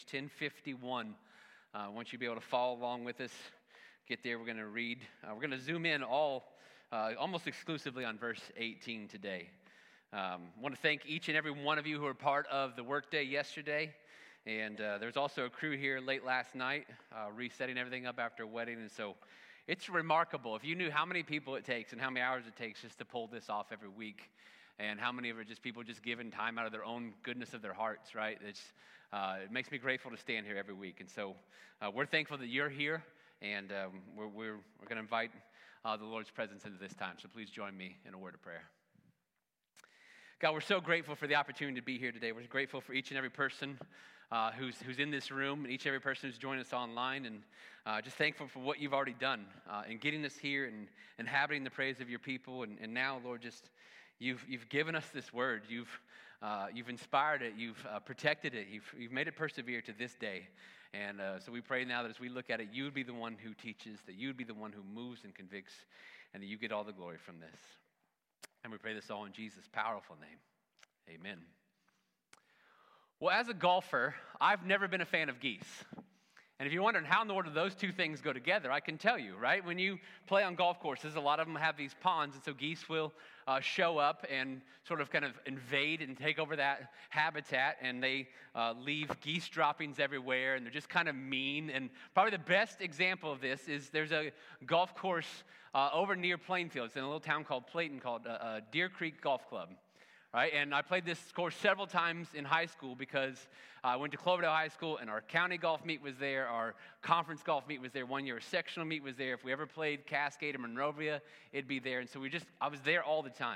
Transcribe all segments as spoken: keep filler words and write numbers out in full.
ten fifty-one. Uh, I want you to be able to follow along with us. Get there, we're going to read. Uh, we're going to zoom in all, uh, almost exclusively on verse eighteen today. Um, I want to thank each and every one of you who were part of the workday yesterday. And uh, there's also a crew here late last night, uh, resetting everything up after a wedding. And so it's remarkable. If you knew how many people it takes and how many hours it takes just to pull this off every week, and how many of it are just people just giving time out of their own goodness of their hearts, right? It's, uh, it makes me grateful to stand here every week. And so uh, we're thankful that you're here, and um, we're, we're, we're going to invite uh, the Lord's presence into this time. So please join me in a word of prayer. God, we're so grateful for the opportunity to be here today. We're grateful for each and every person uh, who's who's in this room, and each and every person who's joined us online, and uh, just thankful for what you've already done uh, in getting us here and inhabiting the praise of your people. And, and now, Lord, just You've you've given us this word. You've uh, you've inspired it. You've uh, protected it. You've you've made it persevere to this day. And uh, so we pray now that as we look at it, you would be the one who teaches, that you would be the one who moves and convicts, and that you get all the glory from this. And we pray this all in Jesus' powerful name. Amen. Well, as a golfer, I've never been a fan of geese. And if you're wondering how in the world do those two things go together, I can tell you, right? When you play on golf courses, a lot of them have these ponds, and so geese will uh, show up and sort of kind of invade and take over that habitat, and they uh, leave geese droppings everywhere, and they're just kind of mean. And probably the best example of this is there's a golf course uh, over near Plainfield. It's in a little town called Platon called uh, uh, Deer Creek Golf Club. Right, and I played this course several times in high school because I went to Cloverdale High School, and our county golf meet was there, our conference golf meet was there, one year a sectional meet was there. If we ever played Cascade or Monrovia, it'd be there. And so we just, I was there all the time.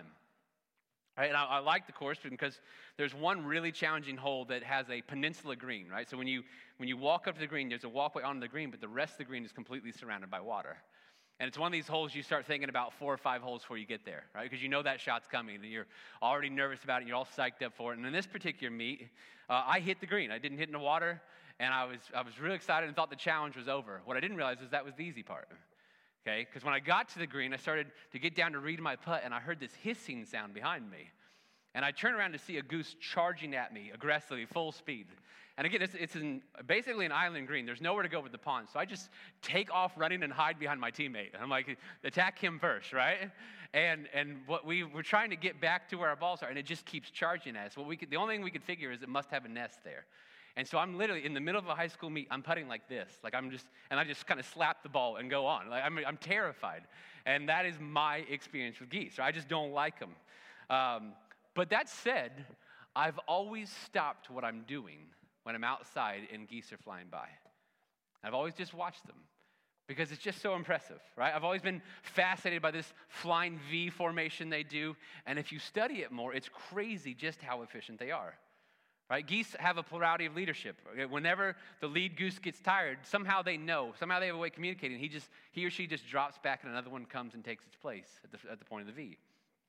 Right, and I, I like the course because there's one really challenging hole that has a peninsula green, right? So when you when you walk up to the green, there's a walkway onto the green, but the rest of the green is completely surrounded by water. And it's one of these holes you start thinking about four or five holes before you get there, right? Because you know that shot's coming, and you're already nervous about it, and you're all psyched up for it. And in this particular meet, uh, I hit the green. I didn't hit in the water, and I was I was really excited and thought the challenge was over. What I didn't realize is that was the easy part, okay? Because when I got to the green, I started to get down to read my putt, and I heard this hissing sound behind me. And I turned around to see a goose charging at me aggressively, full speed. And again, it's, it's in basically an island green. There's nowhere to go with the pond. So I just take off running and hide behind my teammate. And I'm like, attack him first, right? And and what we we're trying to get back to where our balls are, and it just keeps charging at us. What we could, the only thing we could figure is it must have a nest there. And so I'm literally in the middle of a high school meet. I'm putting like this, like I'm just, and I just kind of slap the ball and go on. Like I'm I'm terrified, and that is my experience with geese. Right? I just don't like them. Um, but that said, I've always stopped what I'm doing when I'm outside and geese are flying by. I've always just watched them because it's just so impressive, right? I've always been fascinated by this flying V formation they do, and if you study it more, it's crazy just how efficient they are, right? Geese have a plurality of leadership. Whenever the lead goose gets tired, somehow they know, somehow they have a way of communicating. He just, he or she just drops back, and another one comes and takes its place at the, at the point of the V.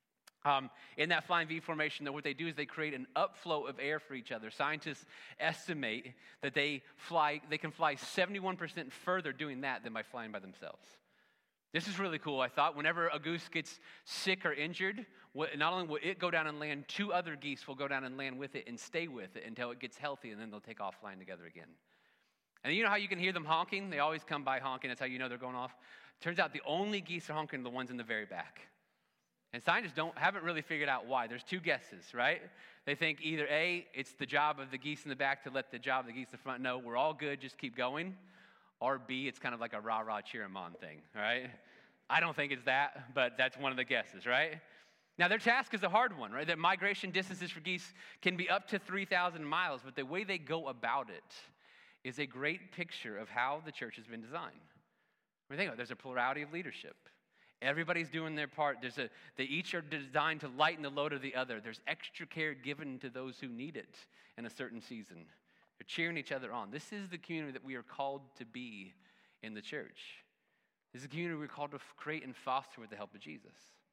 Um, in that flying V formation, though, what they do is they create an upflow of air for each other. Scientists estimate that they fly, they can fly seventy-one percent further doing that than by flying by themselves. This is really cool, I thought. Whenever a goose gets sick or injured, not only will it go down and land, two other geese will go down and land with it and stay with it until it gets healthy, and then they'll take off flying together again. And you know how you can hear them honking? They always come by honking. That's how you know they're going off. Turns out the only geese are honking are the ones in the very back. And scientists don't haven't really figured out why. There's two guesses, right? They think either A, it's the job of the geese in the back to let the job of the geese in the front know we're all good, just keep going. Or B, it's kind of like a rah-rah cheer 'em on thing, right? I don't think it's that, but that's one of the guesses, right? Now, their task is a hard one, right? That migration distances for geese can be up to three thousand miles, but the way they go about it is a great picture of how the church has been designed. I mean, think about it. There's a plurality of leadership. Everybody's doing their part. There's a, they each are designed to lighten the load of the other. There's extra care given to those who need it in a certain season. They're cheering each other on. This is the community that we are called to be in the church. This is a community we're called to create and foster with the help of Jesus.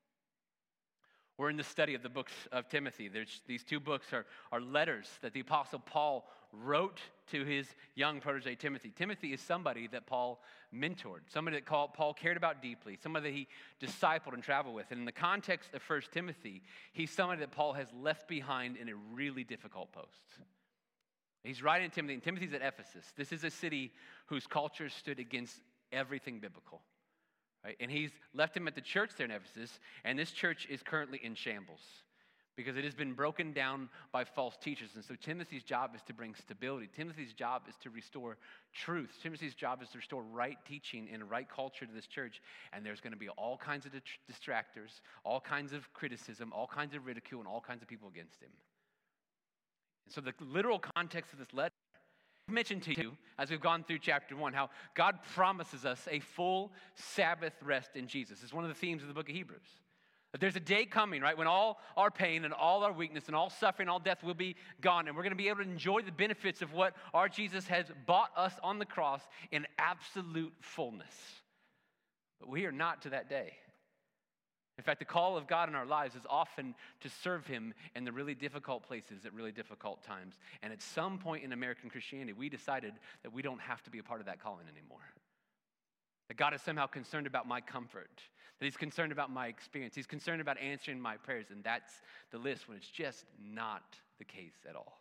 We're in the study of the books of Timothy. There's, these two books are, are letters that the Apostle Paul wrote to his young protege, Timothy. Timothy is somebody that Paul mentored, somebody that Paul cared about deeply, somebody that he discipled and traveled with. And in the context of First Timothy, he's somebody that Paul has left behind in a really difficult post. He's writing to Timothy, and Timothy's at Ephesus. This is a city whose culture stood against everything biblical. Right? And he's left him at the church there in Ephesus, and this church is currently in shambles because it has been broken down by false teachers. And so Timothy's job is to bring stability. Timothy's job is to restore truth. Timothy's job is to restore right teaching and right culture to this church. And there's going to be all kinds of distractors, all kinds of criticism, all kinds of ridicule, and all kinds of people against him. And so the literal context of this letter, I've mentioned to you as we've gone through chapter one, how God promises us a full Sabbath rest in Jesus. It's one of the themes of the book of Hebrews. That there's a day coming, right, when all our pain and all our weakness and all suffering, all death will be gone. And we're going to be able to enjoy the benefits of what our Jesus has bought us on the cross in absolute fullness. But we are not to that day. In fact, the call of God in our lives is often to serve him in the really difficult places at really difficult times. And at some point in American Christianity, we decided that we don't have to be a part of that calling anymore. That God is somehow concerned about my comfort, that he's concerned about my experience, he's concerned about answering my prayers, and that's the list when it's just not the case at all.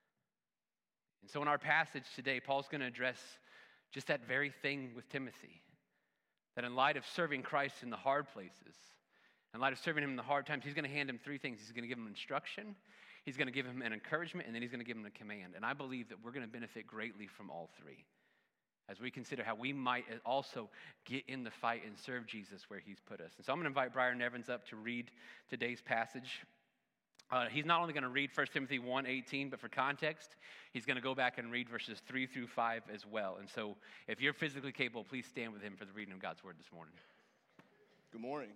And so in our passage today, Paul's going to address just that very thing with Timothy, that in light of serving Christ in the hard places, in light of serving him in the hard times, he's going to hand him three things. He's going to give him instruction, he's going to give him an encouragement, and then he's going to give him a command. And I believe that we're going to benefit greatly from all three as we consider how we might also get in the fight and serve Jesus where he's put us. And so I'm going to invite Brian Evans up to read today's passage. Uh, he's not only going to read First Timothy one eighteen, but for context, he's going to go back and read verses three through five as well. And so if you're physically capable, please stand with him for the reading of God's word this morning. Good morning.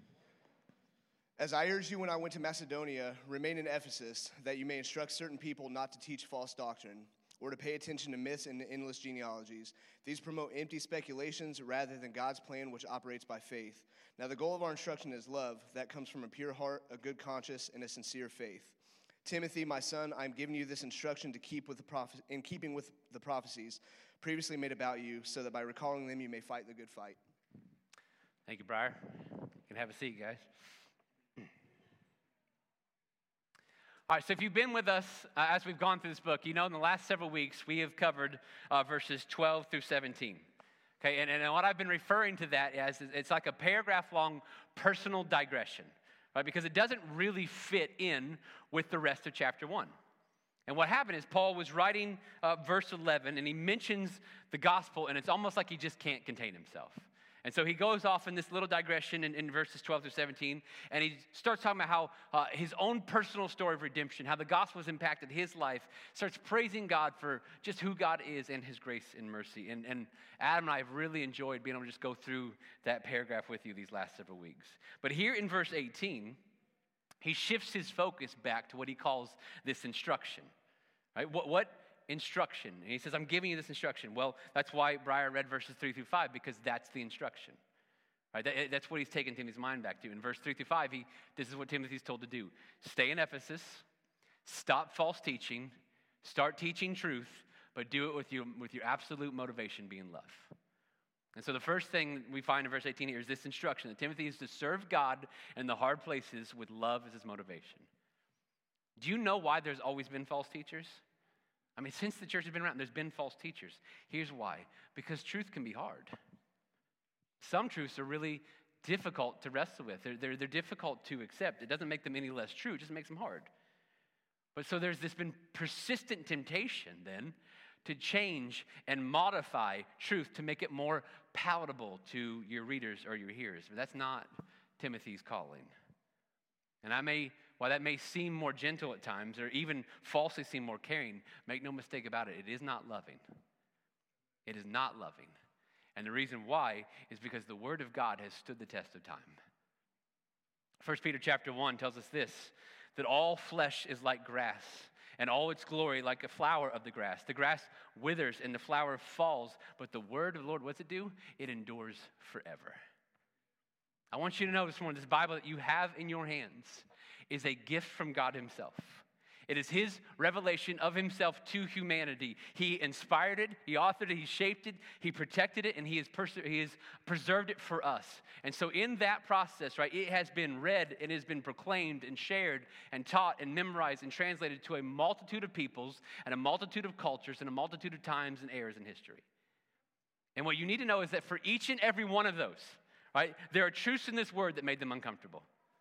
As I urged you when I went to Macedonia, remain in Ephesus, that you may instruct certain people not to teach false doctrine, or to pay attention to myths and endless genealogies. These promote empty speculations rather than God's plan, which operates by faith. Now the goal of our instruction is love, that comes from a pure heart, a good conscience, and a sincere faith. Timothy, my son, I am giving you this instruction to keep with the prophe- in keeping with the prophecies previously made about you, so that by recalling them you may fight the good fight. Thank you, Briar. You can have a seat, guys. All right, so if you've been with us uh, as we've gone through this book, you know in the last several weeks we have covered uh, verses twelve through seventeen. Okay, and, and what I've been referring to that as, is it's like a paragraph-long personal digression, right? Because it doesn't really fit in with the rest of chapter one. And what happened is Paul was writing uh, verse eleven, and he mentions the gospel, and it's almost like he just can't contain himself. And so he goes off in this little digression in, in verses twelve through seventeen, and he starts talking about how uh, his own personal story of redemption, how the gospel has impacted his life, starts praising God for just who God is and his grace and mercy. And, and Adam and I have really enjoyed being able to just go through that paragraph with you these last several weeks. But here in verse eighteen, he shifts his focus back to what he calls this instruction. Right? What, what instruction? And he says, I'm giving you this instruction. Well, that's why Briar read verses three through five, because that's the instruction. Right? That, that's what he's taken Timothy's mind back to. In verse three through five, he, this is what Timothy's told to do. Stay in Ephesus, stop false teaching, start teaching truth, but do it with your, with your absolute motivation being love. And so the first thing we find in verse eighteen here is this instruction that Timothy is to serve God in the hard places with love as his motivation. Do you know why there's always been false teachers? I mean, since the church has been around, there's been false teachers. Here's why. Because truth can be hard. Some truths are really difficult to wrestle with. They're, they're, they're difficult to accept. It doesn't make them any less true. It just makes them hard. But so there's this been persistent temptation then to change and modify truth to make it more palatable to your readers or your hearers. But that's not Timothy's calling. And I may... While that may seem more gentle at times, or even falsely seem more caring, make no mistake about it, it is not loving. It is not loving. And the reason why is because the word of God has stood the test of time. First Peter chapter one tells us this, that all flesh is like grass, and all its glory like a flower of the grass. The grass withers and the flower falls, but the word of the Lord, what's it do? It endures forever. I want you to know this morning, this Bible that you have in your hands is a gift from God himself. It is his revelation of himself to humanity. He inspired it, he authored it, he shaped it, he protected it, and he has, pers- he has preserved it for us. And so in that process, right, it has been read, it has been proclaimed and shared and taught and memorized and translated to a multitude of peoples and a multitude of cultures and a multitude of times and eras in history. And what you need to know is that for each and every one of those, right, there are truths in this word that made them uncomfortable.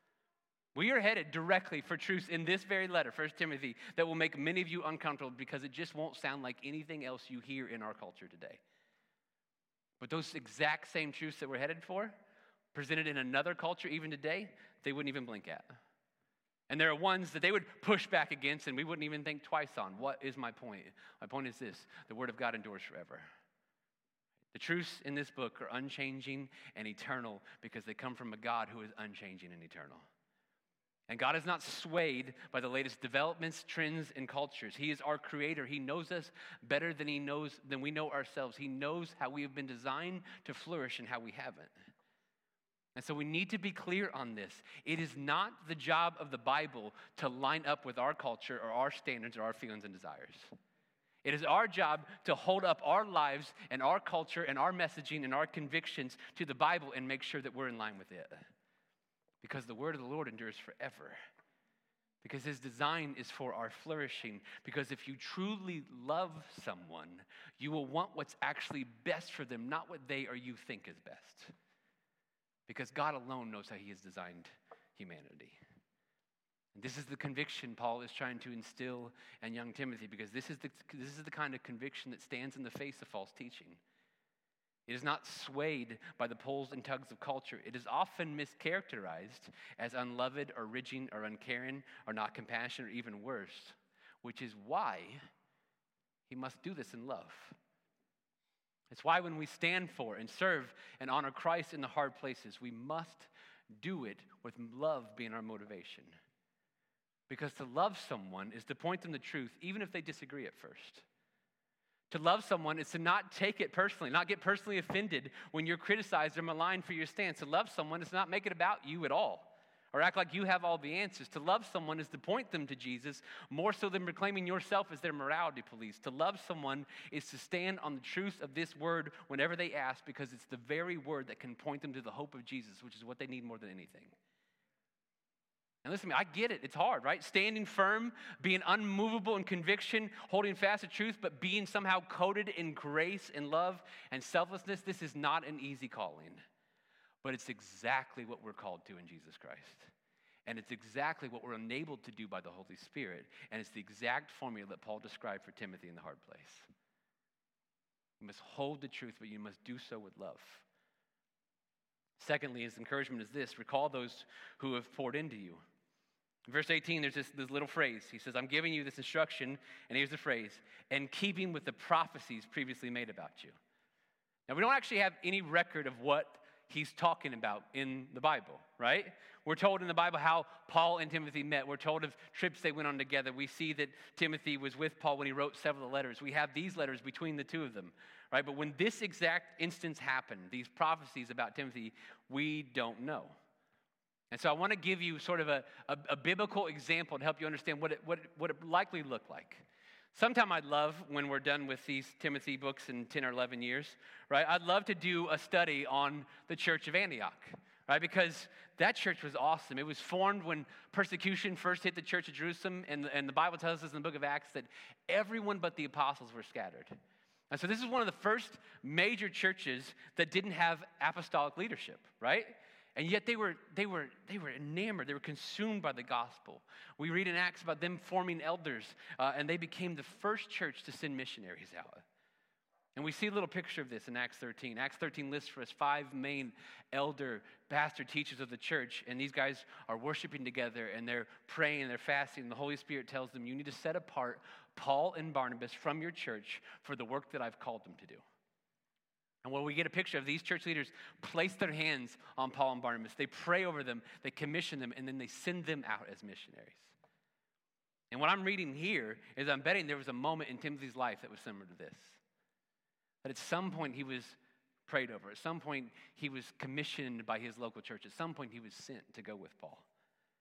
We are headed directly for truths in this very letter, First Timothy, that will make many of you uncomfortable because it just won't sound like anything else you hear in our culture today. But those exact same truths that we're headed for, presented in another culture even today, they wouldn't even blink at. And there are ones that they would push back against and we wouldn't even think twice on. What is my point? My point is this: the word of God endures forever. The truths in this book are unchanging and eternal because they come from a God who is unchanging and eternal. And God is not swayed by the latest developments, trends, and cultures. He is our creator. He knows us better than he knows than we know ourselves. He knows how we have been designed to flourish and how we haven't. And so we need to be clear on this. It is not the job of the Bible to line up with our culture or our standards or our feelings and desires. It is our job to hold up our lives and our culture and our messaging and our convictions to the Bible and make sure that we're in line with it. Because the word of the Lord endures forever. Because his design is for our flourishing. Because if you truly love someone, you will want what's actually best for them, not what they or you think is best. Because God alone knows how he has designed humanity. And this is the conviction Paul is trying to instill in young Timothy, because this is the, this is the kind of conviction that stands in the face of false teaching. It is not swayed by the pulls and tugs of culture. It is often mischaracterized as unloved or rigid or uncaring or not compassionate or even worse, which is why he must do this in love. It's why when we stand for and serve and honor Christ in the hard places, we must do it with love being our motivation. Because to love someone is to point them the truth, even if they disagree at first. To love someone is to not take it personally, not get personally offended when you're criticized or maligned for your stance. To love someone is to not make it about you at all, or act like you have all the answers. To love someone is to point them to Jesus more so than proclaiming yourself as their morality police. To love someone is to stand on the truth of this word whenever they ask, because it's the very word that can point them to the hope of Jesus, which is what they need more than anything. And listen to me, I get it. It's hard, right? Standing firm, being unmovable in conviction, holding fast to truth, but being somehow coated in grace and love and selflessness. This is not an easy calling, but it's exactly what we're called to in Jesus Christ. And it's exactly what we're enabled to do by the Holy Spirit. And it's the exact formula that Paul described for Timothy in the hard place. You must hold the truth, but you must do so with love. Secondly, his encouragement is this: recall those who have poured into you. In verse eighteen, there's this, this little phrase. He says, I'm giving you this instruction, and here's the phrase, in keeping with the prophecies previously made about you. Now, we don't actually have any record of what he's talking about in the Bible, right? We're told in the Bible how Paul and Timothy met. We're told of trips they went on together. We see that Timothy was with Paul when he wrote several letters. We have these letters between the two of them, right? But when this exact instance happened, these prophecies about Timothy, we don't know. And so I want to give you sort of a, a, a biblical example to help you understand what it, what, it, what it likely looked like. Sometime I'd love, when we're done with these Timothy books in ten or eleven years, right, I'd love to do a study on the church of Antioch, right, because that church was awesome. It was formed when persecution first hit the church of Jerusalem, and, and the Bible tells us in the book of Acts that everyone but the apostles were scattered. And so this is one of the first major churches that didn't have apostolic leadership, right? And yet they were, they were, they were enamored. They were consumed by the gospel. We read in Acts about them forming elders, uh, and they became the first church to send missionaries out. And we see a little picture of this in Acts thirteen. Acts thirteen lists for us five main elder, pastor, teachers of the church. And these guys are worshiping together, and they're praying, and they're fasting. And the Holy Spirit tells them, you need to set apart Paul and Barnabas from your church for the work that I've called them to do. And when we get a picture of these church leaders place their hands on Paul and Barnabas, they pray over them, they commission them, and then they send them out as missionaries. And what I'm reading here is I'm betting there was a moment in Timothy's life that was similar to this. That at some point he was prayed over. At some point he was commissioned by his local church. At some point he was sent to go with Paul.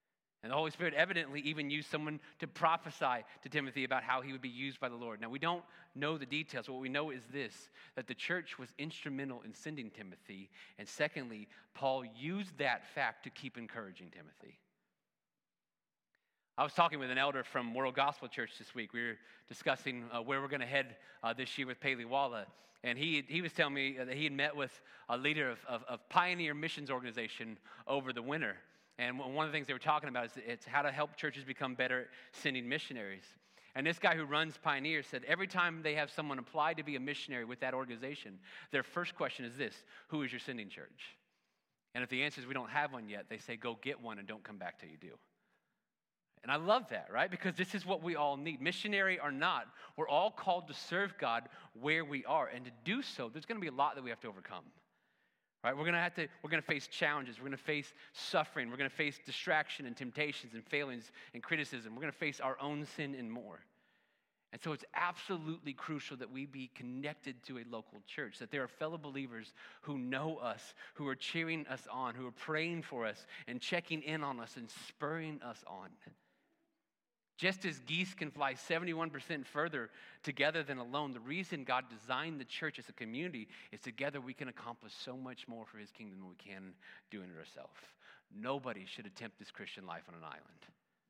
And the Holy Spirit evidently even used someone to prophesy to Timothy about how he would be used by the Lord. Now, we don't know the details. What we know is this, that the church was instrumental in sending Timothy. And secondly, Paul used that fact to keep encouraging Timothy. I was talking with an elder from World Gospel Church this week. We were discussing uh, where we're going to head uh, this year with Paley Walla. And he he was telling me that he had met with a leader of, of, of Pioneer Missions Organization over the winter. And one of the things they were talking about is it's how to help churches become better at sending missionaries. And this guy who runs Pioneer said every time they have someone apply to be a missionary with that organization, their first question is this: who is your sending church? And if the answer is we don't have one yet, they say go get one and don't come back till you do. And I love that, right? Because this is what we all need. Missionary or not, we're all called to serve God where we are. And to do so, there's going to be a lot that we have to overcome. Right? We're going to have to, we're going to face challenges. We're going to face suffering. We're going to face distraction and temptations and failings and criticism. We're going to face our own sin and more. And so it's absolutely crucial that we be connected to a local church, that there are fellow believers who know us, who are cheering us on, who are praying for us and checking in on us and spurring us on. Just as geese can fly seventy-one percent further together than alone, the reason God designed the church as a community is together we can accomplish so much more for his kingdom than we can doing it ourselves. Nobody should attempt this Christian life on an island.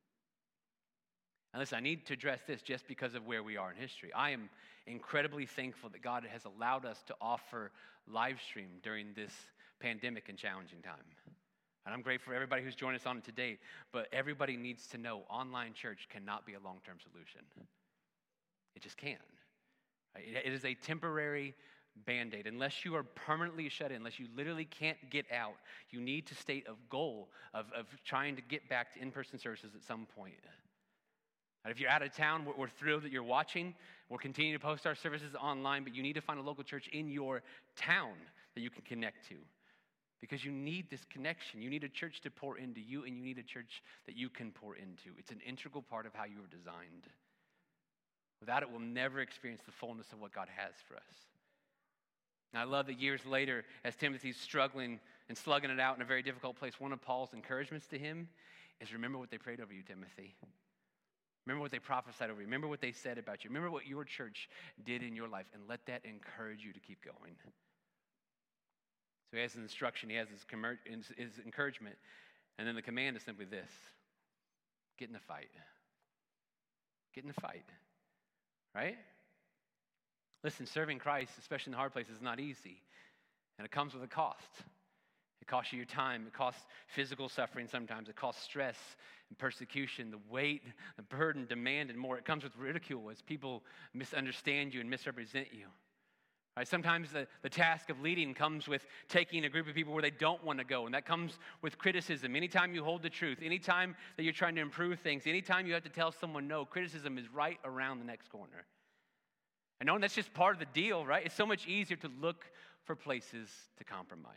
And listen, I need to address this just because of where we are in history. I am incredibly thankful that God has allowed us to offer live stream during this pandemic and challenging time. And I'm grateful for everybody who's joined us on it today, but everybody needs to know online church cannot be a long-term solution. It just can't. It is a temporary Band-Aid. Unless you are permanently shut in, unless you literally can't get out, you need to state a goal of, of trying to get back to in-person services at some point. And if you're out of town, we're, we're thrilled that you're watching. We'll continue to post our services online, but you need to find a local church in your town that you can connect to. Because you need this connection. You need a church to pour into you, and you need a church that you can pour into. It's an integral part of how you were designed. Without it, we'll never experience the fullness of what God has for us. And I love that years later, as Timothy's struggling and slugging it out in a very difficult place, one of Paul's encouragements to him is remember what they prayed over you, Timothy. Remember what they prophesied over you. Remember what they said about you. Remember what your church did in your life, and let that encourage you to keep going. So he has his instruction, he has his, commer- his encouragement, and then the command is simply this: get in the fight. Get in the fight, right? Listen, serving Christ, especially in the hard places, is not easy, and it comes with a cost. It costs you your time. It costs physical suffering sometimes. It costs stress and persecution, the weight, the burden, demand, and more. It comes with ridicule as people misunderstand you and misrepresent you. Right? Sometimes the, the task of leading comes with taking a group of people where they don't want to go, and that comes with criticism. Anytime you hold the truth, anytime that you're trying to improve things, anytime you have to tell someone no, criticism is right around the next corner. And knowing that's just part of the deal, right? It's so much easier to look for places to compromise.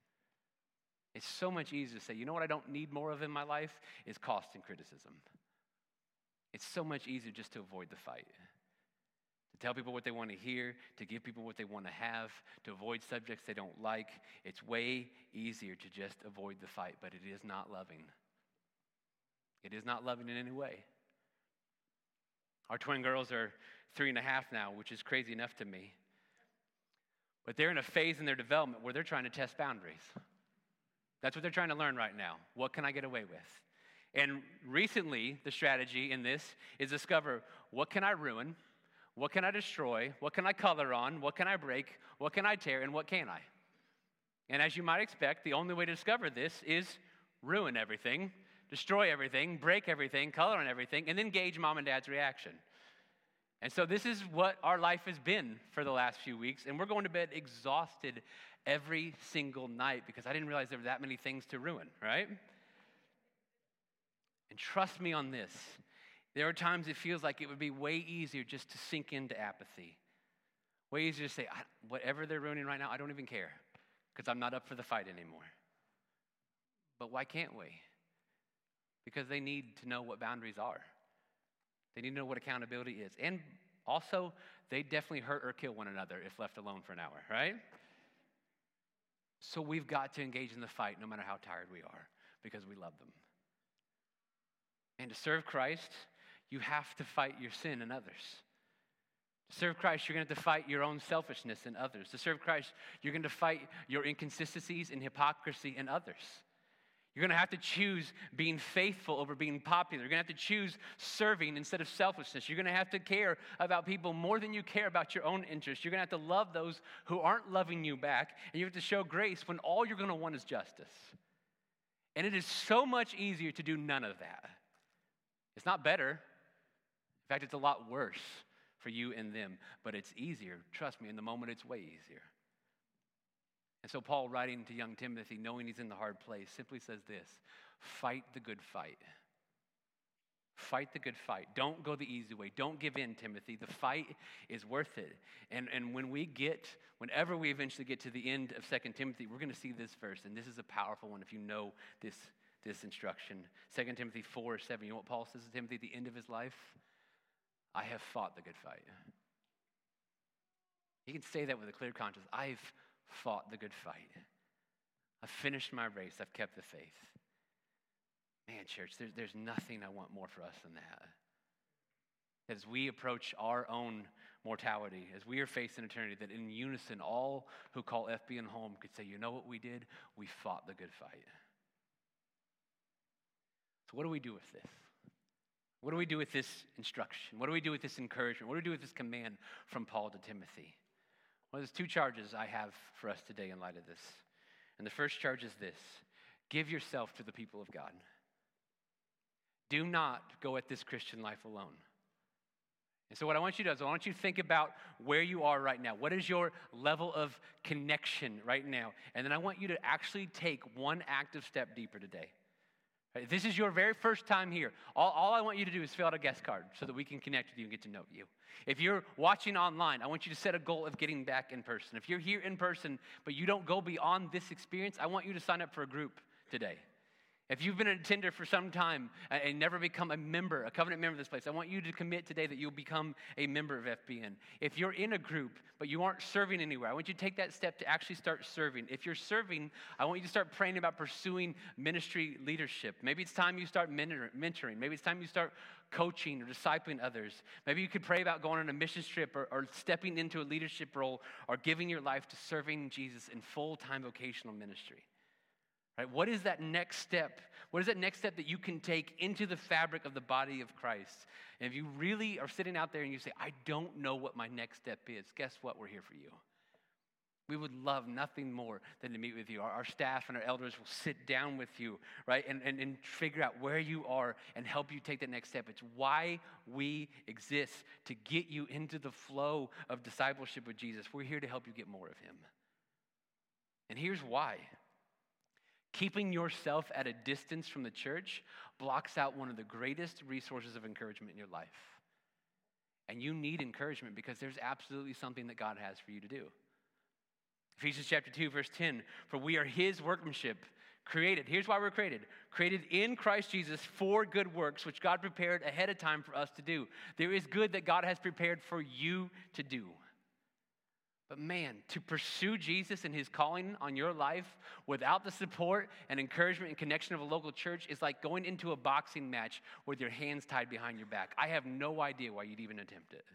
It's so much easier to say, you know what I don't need more of in my life is cost and criticism. It's so much easier just to avoid the fight. To tell people what they want to hear, to give people what they want to have, to avoid subjects they don't like. It's way easier to just avoid the fight, but it is not loving. It is not loving in any way. Our twin girls are three and a half now, which is crazy enough to me. But they're in a phase in their development where they're trying to test boundaries. That's what they're trying to learn right now. What can I get away with? And recently, the strategy in this is discover what can I ruin, what can I destroy, what can I color on, what can I break, what can I tear, and what can I? And as you might expect, the only way to discover this is ruin everything, destroy everything, break everything, color on everything, and then gauge mom and dad's reaction. And so this is what our life has been for the last few weeks, and we're going to bed exhausted every single night because I didn't realize there were that many things to ruin, right? And trust me on this. There are times it feels like it would be way easier just to sink into apathy. Way easier to say, whatever they're ruining right now, I don't even care because I'm not up for the fight anymore. But why can't we? Because they need to know what boundaries are. They need to know what accountability is. And also, they definitely hurt or kill one another if left alone for an hour, right? So we've got to engage in the fight no matter how tired we are because we love them. And to serve Christ, you have to fight your sin in others. To serve Christ, you're going to have to fight your own selfishness in others. To serve Christ, you're going to fight your inconsistencies and hypocrisy in others. You're going to have to choose being faithful over being popular. You're going to have to choose serving instead of selfishness. You're going to have to care about people more than you care about your own interests. You're going to have to love those who aren't loving you back. And you have to show grace when all you're going to want is justice. And it is so much easier to do none of that. It's not better. In fact, it's a lot worse for you and them. But it's easier. Trust me, in the moment, it's way easier. And so Paul, writing to young Timothy, knowing he's in the hard place, simply says this: fight the good fight. Fight the good fight. Don't go the easy way. Don't give in, Timothy. The fight is worth it. And, and when we get, whenever we eventually get to the end of Second Timothy, we're going to see this verse, and this is a powerful one if you know this, this instruction. Second Timothy four seven, you know what Paul says to Timothy at the end of his life? I have fought the good fight. He can say that with a clear conscience. I've fought the good fight. I've finished my race. I've kept the faith. Man, church, there's, there's nothing I want more for us than that. As we approach our own mortality, as we are facing eternity, that in unison, all who call F B N home could say, you know what we did? We fought the good fight. So what do we do with this? What do we do with this instruction? What do we do with this encouragement? What do we do with this command from Paul to Timothy? Well, there's two charges I have for us today in light of this. And the first charge is this: give yourself to the people of God. Do not go at this Christian life alone. And so what I want you to do is I want you to think about where you are right now. What is your level of connection right now? And then I want you to actually take one active step deeper today. Right? This is your very first time here. All, all I want you to do is fill out a guest card so that we can connect with you and get to know you. If you're watching online, I want you to set a goal of getting back in person. If you're here in person, but you don't go beyond this experience, I want you to sign up for a group today. If you've been an attender for some time and never become a member, a covenant member of this place, I want you to commit today that you'll become a member of F B N. If you're in a group, but you aren't serving anywhere, I want you to take that step to actually start serving. If you're serving, I want you to start praying about pursuing ministry leadership. Maybe it's time you start mentoring. Maybe it's time you start coaching or discipling others. Maybe you could pray about going on a mission trip or, or stepping into a leadership role or giving your life to serving Jesus in full-time vocational ministry. Right? What is that next step? What is that next step that you can take into the fabric of the body of Christ? And if you really are sitting out there and you say, I don't know what my next step is, guess what? We're here for you. We would love nothing more than to meet with you. Our, our staff and our elders will sit down with you, right, and, and, and figure out where you are and help you take that next step. It's why we exist, to get you into the flow of discipleship with Jesus. We're here to help you get more of him. And here's why. Keeping yourself at a distance from the church blocks out one of the greatest resources of encouragement in your life. And you need encouragement because there's absolutely something that God has for you to do. Ephesians chapter two, verse ten, for we are his workmanship, created. Here's why we're created. Created in Christ Jesus for good works, which God prepared ahead of time for us to do. There is good that God has prepared for you to do. But man, to pursue Jesus and his calling on your life without the support and encouragement and connection of a local church is like going into a boxing match with your hands tied behind your back. I have no idea why you'd even attempt it.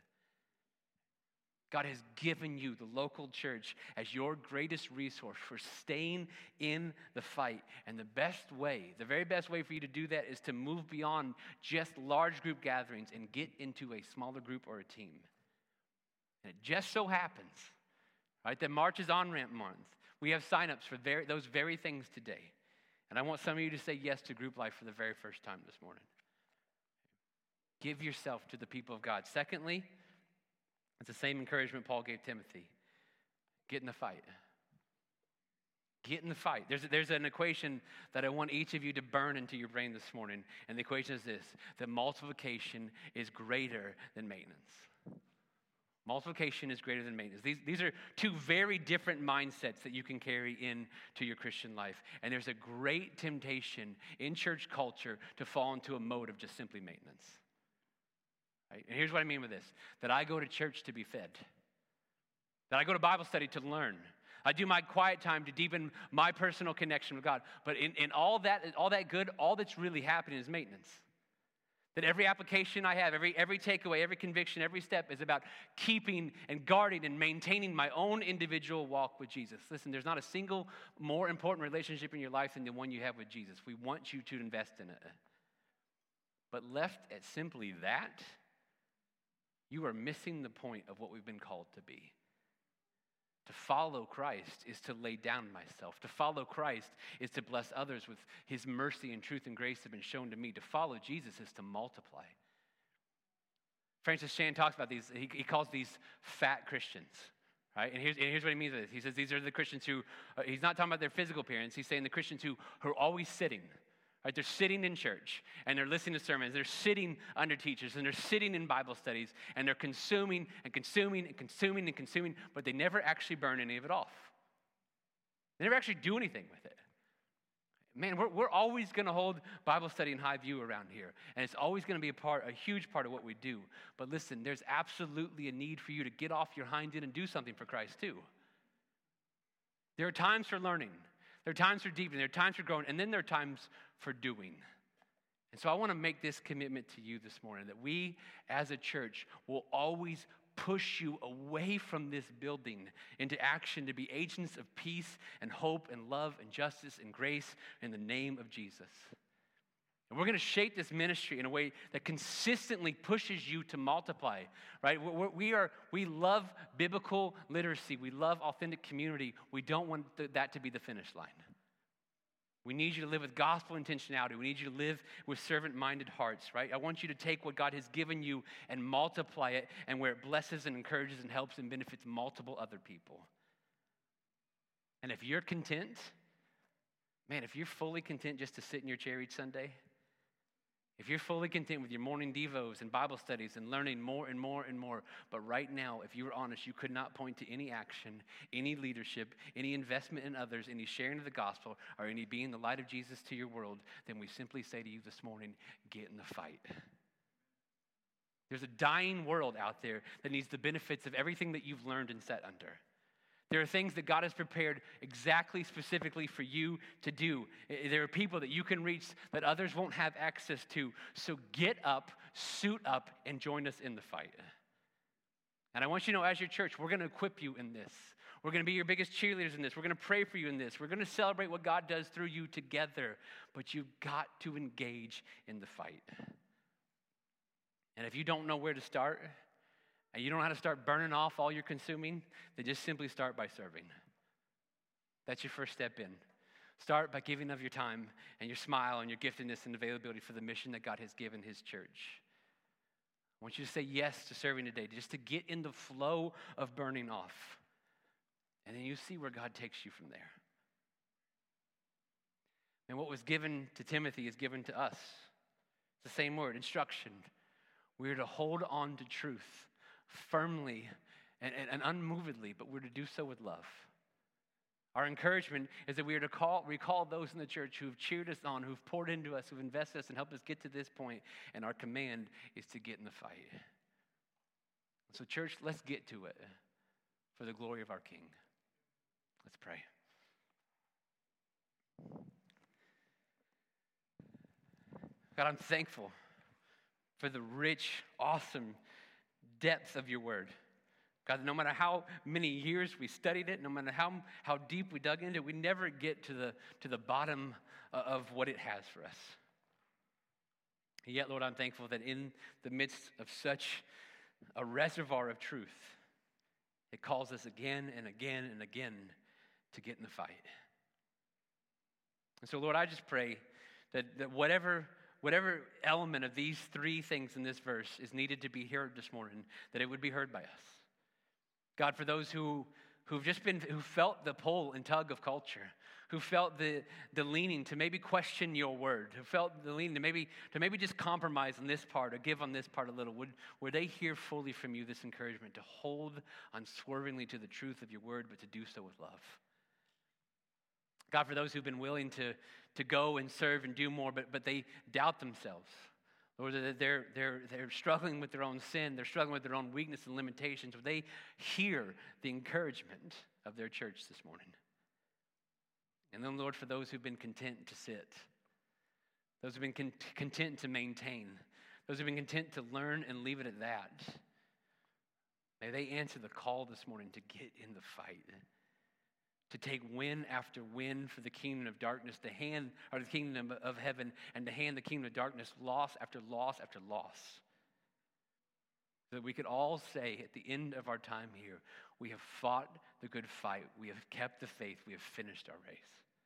God has given you the local church as your greatest resource for staying in the fight. And the best way, the very best way for you to do that is to move beyond just large group gatherings and get into a smaller group or a team. And it just so happens, right, that March is on-ramp month. We have signups for very, those very things today. And I want some of you to say yes to group life for the very first time this morning. Give yourself to the people of God. Secondly, it's the same encouragement Paul gave Timothy. Get in the fight. Get in the fight. There's, there's an equation that I want each of you to burn into your brain this morning. And the equation is this: that multiplication is greater than maintenance. Multiplication is greater than maintenance. These, these are two very different mindsets that you can carry into your Christian life. And there's a great temptation in church culture to fall into a mode of just simply maintenance. Right? And here's what I mean with this: that I go to church to be fed. That I go to Bible study to learn. I do my quiet time to deepen my personal connection with God. But in, in all that, all that good, all that's really happening is maintenance. That every application I have, every, every takeaway, every conviction, every step is about keeping and guarding and maintaining my own individual walk with Jesus. Listen, there's not a single more important relationship in your life than the one you have with Jesus. We want you to invest in it. But left at simply that, you are missing the point of what we've been called to be. To follow Christ is to lay down myself. To follow Christ is to bless others with his mercy and truth and grace have been shown to me. To follow Jesus is to multiply. Francis Chan talks about these. He, he calls these fat Christians, right? And here's, and here's what he means by this. He says these are the Christians who, uh, he's not talking about their physical appearance. He's saying the Christians who, who are always sitting. Right, they're sitting in church, and they're listening to sermons. They're sitting under teachers, and they're sitting in Bible studies, and they're consuming and consuming and consuming and consuming, but they never actually burn any of it off. They never actually do anything with it. Man, we're, we're always going to hold Bible study in high view around here, and it's always going to be a part, a huge part of what we do. But listen, there's absolutely a need for you to get off your hind end and do something for Christ too. There are times for learning. There are times for deepening. There are times for growing, and then there are times for doing. And so I want to make this commitment to you this morning that we as a church will always push you away from this building into action to be agents of peace and hope and love and justice and grace in the name of Jesus. And we're going to shape this ministry in a way that consistently pushes you to multiply, right? We're, we are, we love biblical literacy. We love authentic community. We don't want th- that to be the finish line. We need you to live with gospel intentionality. We need you to live with servant-minded hearts, right? I want you to take what God has given you and multiply it, and where it blesses and encourages and helps and benefits multiple other people. And if you're content, man, if you're fully content just to sit in your chair each Sunday, if you're fully content with your morning devos and Bible studies and learning more and more and more, but right now, if you were honest, you could not point to any action, any leadership, any investment in others, any sharing of the gospel, or any being the light of Jesus to your world, then we simply say to you this morning, get in the fight. There's a dying world out there that needs the benefits of everything that you've learned and sat under. There are things that God has prepared exactly, specifically for you to do. There are people that you can reach that others won't have access to. So get up, suit up, and join us in the fight. And I want you to know, as your church, we're going to equip you in this. We're going to be your biggest cheerleaders in this. We're going to pray for you in this. We're going to celebrate what God does through you together. But you've got to engage in the fight. And if you don't know where to start, and you don't know how to start burning off all you're consuming, then just simply start by serving. That's your first step in. Start by giving of your time and your smile and your giftedness and availability for the mission that God has given his church. I want you to say yes to serving today, just to get in the flow of burning off. And then you see where God takes you from there. And what was given to Timothy is given to us. It's the same word, instruction. We're to hold on to truth firmly and, and, and unmovedly, but we're to do so with love. Our encouragement is that we are to call, recall those in the church who have cheered us on, who've poured into us, who've invested us and helped us get to this point, and our command is to get in the fight. So church, let's get to it for the glory of our King. Let's pray. God, I'm thankful for the rich, awesome depth of your word. God, no matter how many years we studied it, no matter how, how deep we dug into it, we never get to the, to the bottom of what it has for us. And yet, Lord, I'm thankful that in the midst of such a reservoir of truth, it calls us again and again and again to get in the fight. And so, Lord, I just pray that, that whatever Whatever element of these three things in this verse is needed to be heard this morning, that it would be heard by us. God, for those who, who've just been, who felt the pull and tug of culture, who felt the, the leaning to maybe question your word, who felt the leaning to maybe, to maybe just compromise on this part or give on this part a little, would, would they hear fully from you this encouragement to hold unswervingly to the truth of your word, but to do so with love? God, for those who've been willing to, to go and serve and do more, but, but they doubt themselves. Lord, they're, they're, they're struggling with their own sin. They're struggling with their own weakness and limitations. Would they hear the encouragement of their church this morning? And then, Lord, for those who've been content to sit, those who've been con- content to maintain, those who've been content to learn and leave it at that, may they answer the call this morning to get in the fight, to take win after win for the kingdom of darkness, to hand, or the kingdom of heaven, and to hand the kingdom of darkness loss after loss after loss. So that we could all say at the end of our time here, we have fought the good fight, we have kept the faith, we have finished our race.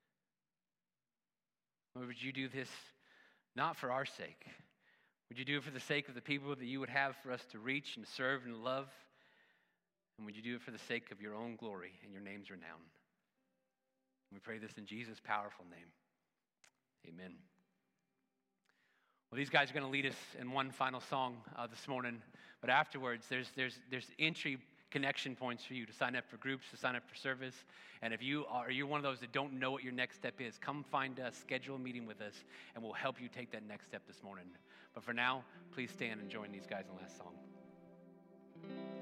Lord, would you do this not for our sake? Would you do it for the sake of the people that you would have for us to reach and serve and love? And would you do it for the sake of your own glory and your name's renown? We pray this in Jesus' powerful name. Amen. Well, these guys are going to lead us in one final song uh, this morning, but afterwards, there's there's there's entry connection points for you to sign up for groups, to sign up for service. And if you are you're one of those that don't know what your next step is, come find us, schedule a meeting with us, and we'll help you take that next step this morning. But for now, please stand and join these guys in the last song.